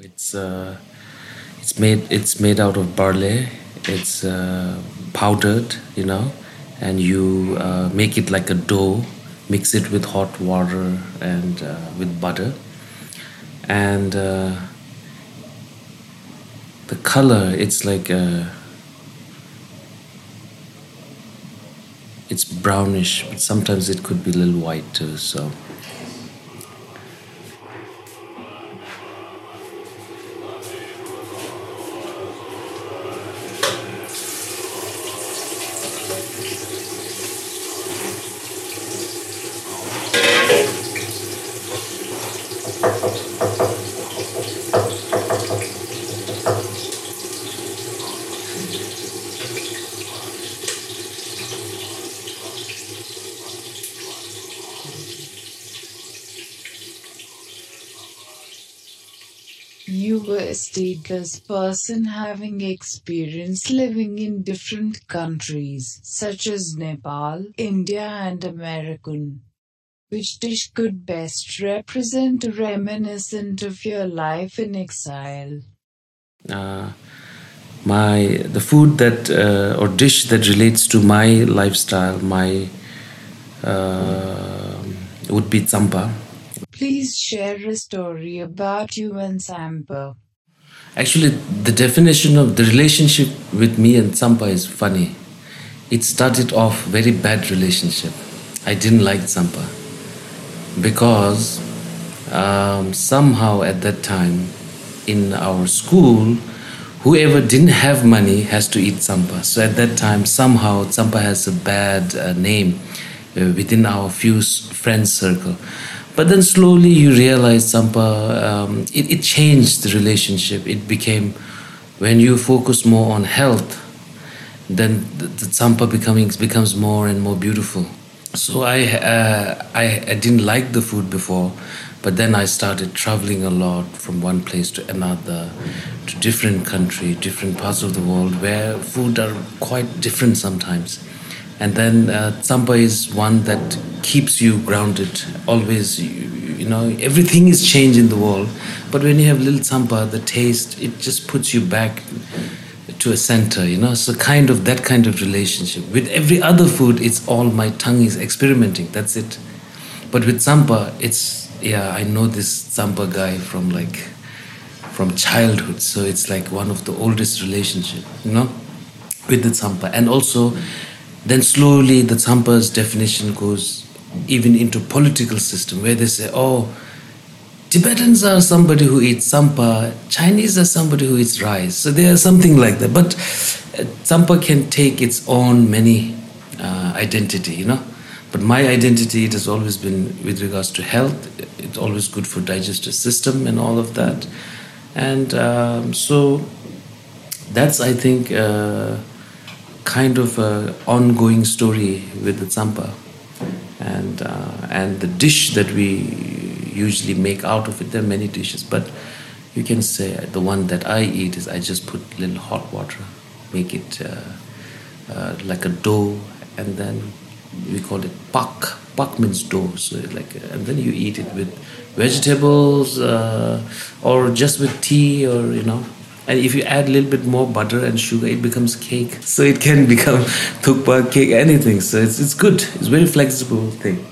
It's uh, it's made out of barley. It's powdered, and you make it like a dough. Mix it with hot water and with butter, and the color. It's brownish, but sometimes it could be a little white too. So You were a stateless person having experience living in different countries, such as Nepal, India, and American. Which dish could best represent a reminiscent of your life in exile? uh, the food that or dish that relates to my lifestyle, my would be tsampa. Please share a story about you and Sampa. Actually, the definition of the relationship with me and Tsampa is funny. It started off very bad relationship. I didn't like Tsampa because somehow at that time in our school, whoever didn't have money has to eat Tsampa. So at that time, somehow Tsampa has a bad name within our few friends circle. But then slowly you realize Tsampa, it changed the relationship. It became, when you focus more on health, then the Tsampa becomes more and more beautiful. So I didn't like the food before, but then I started traveling a lot from one place to another, to different country, different parts of the world where food are quite different sometimes. And then Tsampa is one that keeps you grounded. Always, everything is changed in the world, but when you have little Tsampa, the taste, it just puts you back to a center, so that kind of relationship. With every other food, it's all my tongue is experimenting, that's it. But with Tsampa, it's, yeah, I know this Tsampa guy from childhood, so it's like one of the oldest relationship, with the Tsampa. And also then slowly the Tsampa's definition goes even into political system, where they say, oh, Tibetans are somebody who eats tsampa, Chinese are somebody who eats rice. So they are something like that. But tsampa can take its own many identity, But my identity, it has always been with regards to health. It's always good for digestive system and all of that. And so that's, I think, kind of an ongoing story with the tsampa. And the dish that we usually make out of it, there are many dishes, but you can say the one that I eat is I just put a little hot water, make it like a dough, and then we call it pak. Pak means dough, so and then you eat it with vegetables or just with tea, or and if you add a little bit more butter and sugar, it becomes cake. So it can become thukpa, cake, anything. So it's good. It's very flexible thing.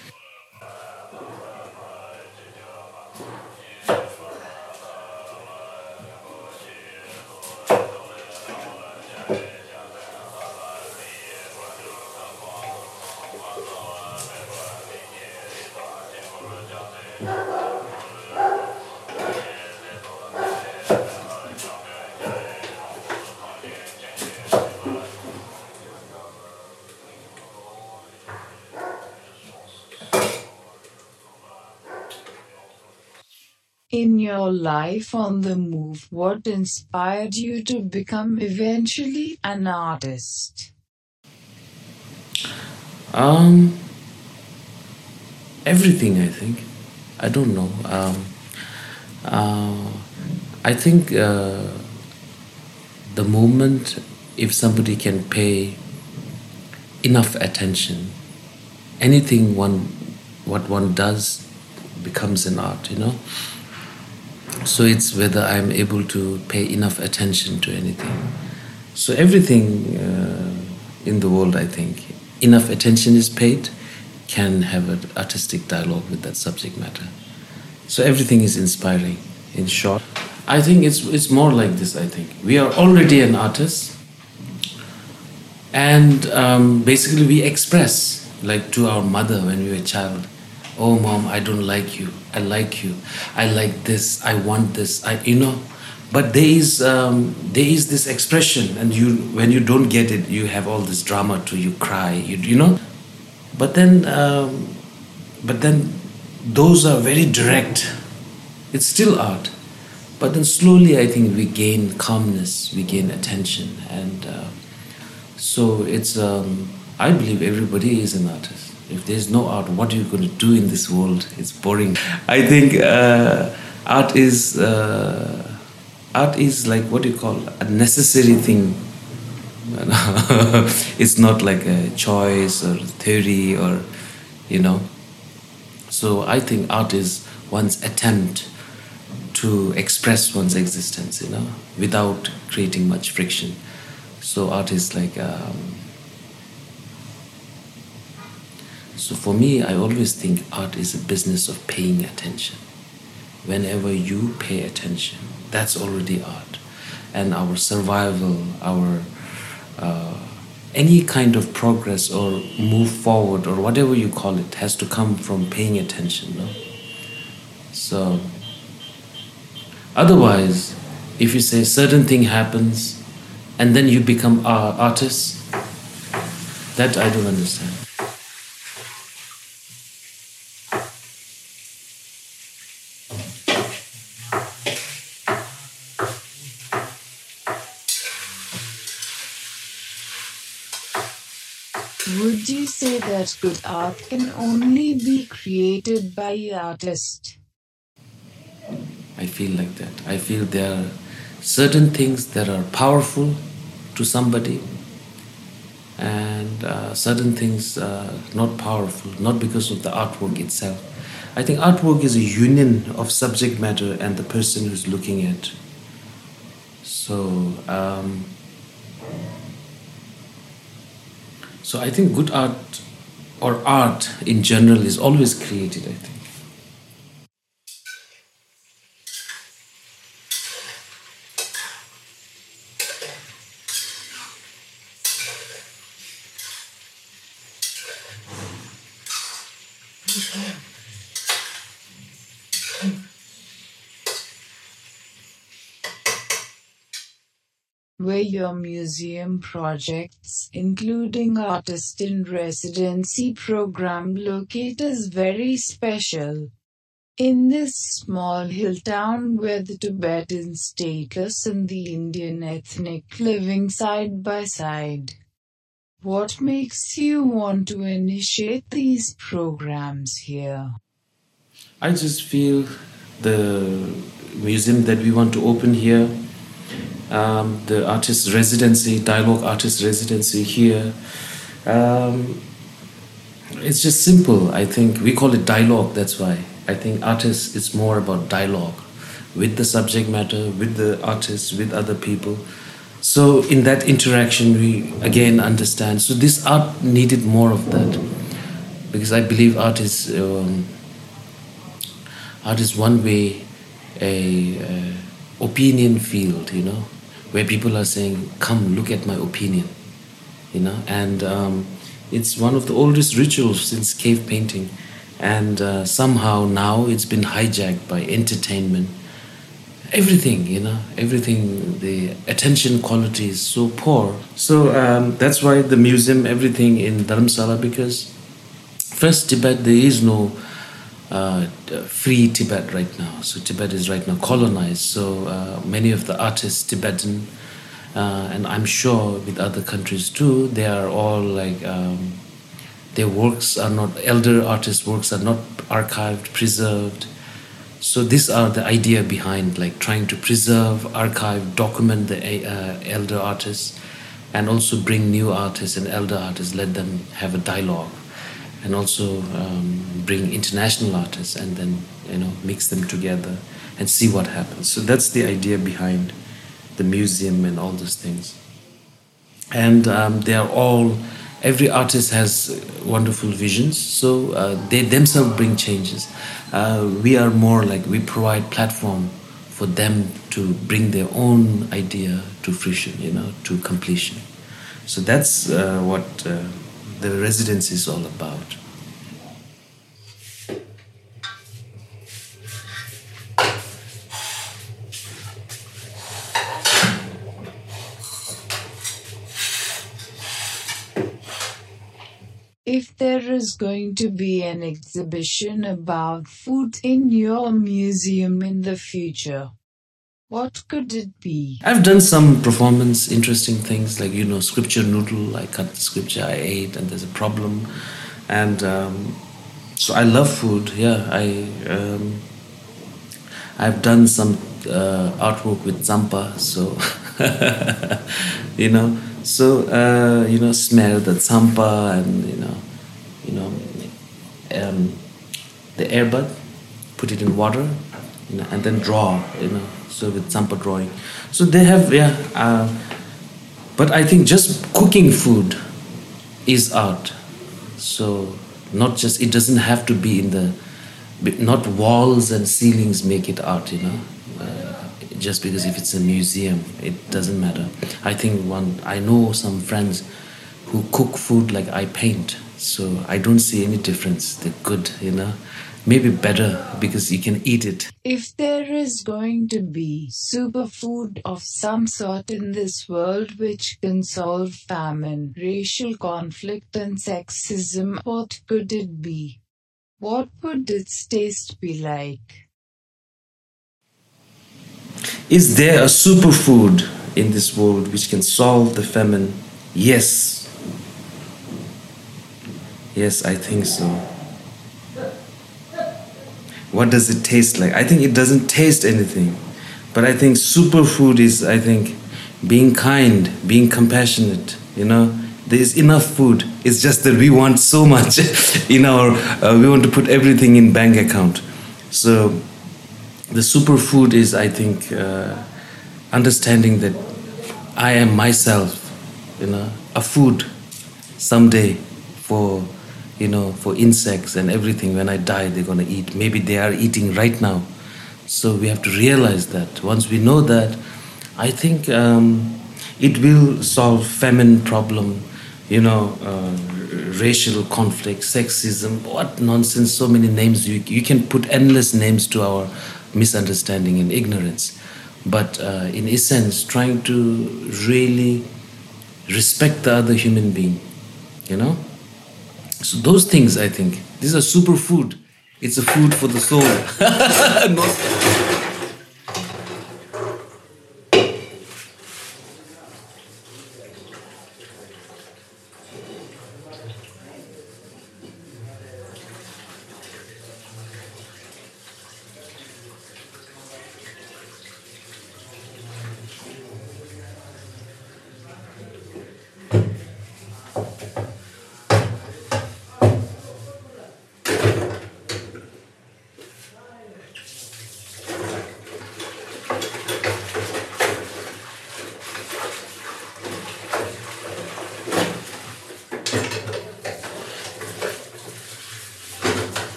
In your life on the move, what inspired you to become eventually an artist? Everything, I think. I don't know. I think the moment, if somebody can pay enough attention, anything what one does becomes an art, So it's whether I'm able to pay enough attention to anything. So everything in the world, I think, enough attention is paid, can have an artistic dialogue with that subject matter. So everything is inspiring, in short. I think it's more like this, I think. We are already an artist, and basically we express, like to our mother when we were a child, oh mom, I don't like you, I like you, I like this, I want this, but there is this expression, and you, when you don't get it, you have all this drama too, you cry, but then those are very direct. It's still art, but then slowly I think we gain calmness, we gain attention, and so it's I believe everybody is an artist. If there's no art, what are you going to do in this world? It's boring. I think art is like, what do you call, a necessary thing. It's not like a choice or theory, or so I think art is one's attempt to express one's existence, without creating much friction. So art is like so for me, I always think art is a business of paying attention. Whenever you pay attention, that's already art. And our survival, our any kind of progress or move forward, or whatever you call it, has to come from paying attention. No? So otherwise, if you say certain thing happens and then you become artist, that I don't understand. Would you say that good art can only be created by artists? I feel like that. I feel there are certain things that are powerful to somebody, and certain things not powerful, not because of the artwork itself. I think artwork is a union of subject matter and the person who's looking at. So so I think good art, or art in general, is always created, I think. Were your museum projects, including Artist in Residency program, locators very special? In this small hill town where the Tibetan status and the Indian ethnic living side by side. What makes you want to initiate these programs here? I just feel the museum that we want to open here, the artist residency, dialogue artist residency here, it's just simple. I think we call it dialogue, that's why. I think artists, it's more about dialogue with the subject matter, with the artists, with other people. So in that interaction, we again understand. So this art needed more of that, because I believe art is one way a opinion field, where people are saying, come look at my opinion, and it's one of the oldest rituals since cave painting, and somehow now it's been hijacked by entertainment. Everything, the attention quality is so poor. So that's why the museum, everything in Dharamsala, because first, Tibet, there is no free Tibet right now. So Tibet is right now colonized. So many of the artists, Tibetan, and I'm sure with other countries too, they are all like, their works are not, elder artists' works are not archived, preserved. So these are the idea behind, like trying to preserve, archive, document the elder artists, and also bring new artists and elder artists, let them have a dialogue, and also bring international artists, and then mix them together and see what happens. So that's the idea behind the museum and all those things. And they are all, every artist has wonderful visions, so they themselves bring changes. We are more like, we provide platform for them to bring their own idea to fruition, to completion. So that's what the residency is all about. If there is going to be an exhibition about food in your museum in the future, what could it be? I've done some performance, interesting things like, scripture noodle. I cut the scripture, I ate, and there's a problem. And so I love food. Yeah, I've done some artwork with Zampa. So, smell the Zampa and, the airbud, put it in water, and then draw, so with Zampa drawing. So they have, but I think just cooking food is art. So not just, it doesn't have to be not walls and ceilings make it art, just because if it's a museum, it doesn't matter. I know some friends who cook food like I paint, so I don't see any difference. They're good, maybe better because you can eat it. If there is going to be superfood of some sort in this world which can solve famine, racial conflict and sexism, what could it be? What would its taste be like? Is there a superfood in this world which can solve the famine? Yes. Yes, I think so. What does it taste like? I think it doesn't taste anything. But I think superfood is, being kind, being compassionate, There's enough food. It's just that we want so much we want to put everything in bank account. So the superfood is, I think, understanding that I am myself, a food someday for insects and everything. When I die, they're going to eat. Maybe they are eating right now. So we have to realize that. Once we know that, I think it will solve famine problem, racial conflict, sexism, what nonsense, so many names. You can put endless names to our misunderstanding and ignorance. But in essence, trying to really respect the other human being, So those things, I think, these are superfood. It's a food for the soul.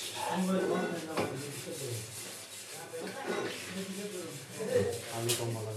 आलू कम